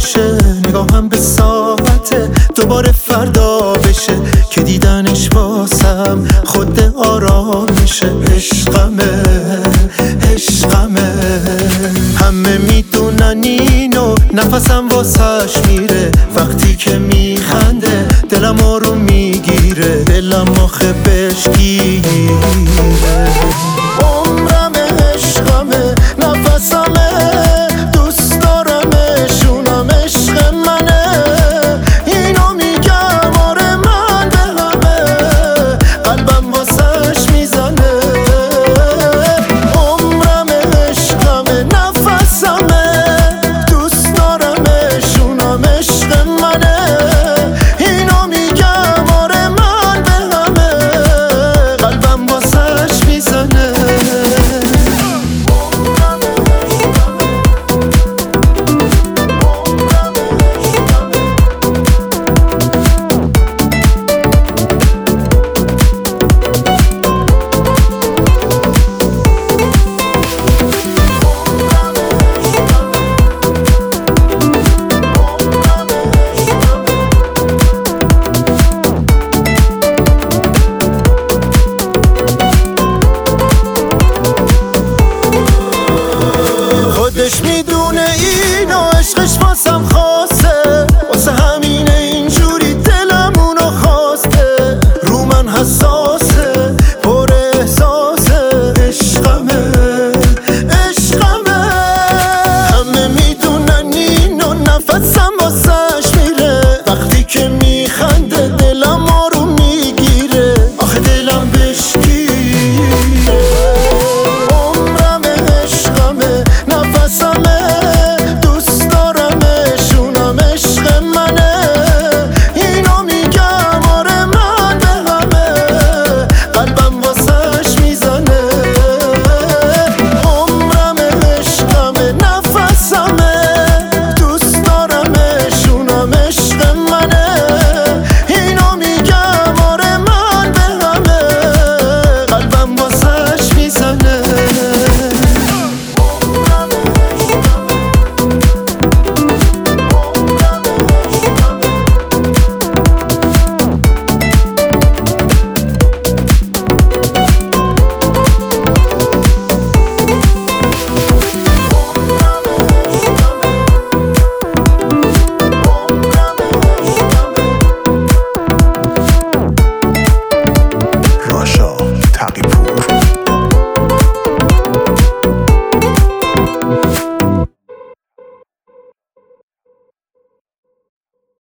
بشه، نگاهم به ساعته دوباره فردا بشه که دیدنش واسم خود آرام میشه. عشقمه عشقمه، همه میدونن اینو، نفسم واسش میره وقتی که میخنده، دلم آروم میگیره، دلم آخه بهش گیره. عمرمه عشقمه نفسمه، دوست دارمشونم عشق منه، اینو میگم آره من به همه، قلبم واسش میزنه. عمرمه عشقمه نفسمه، دوست دارمشونم عشق منه، اینو میگم آره من به همه، قلبم واسش میزنه. خودش میدونه اینو، عشقش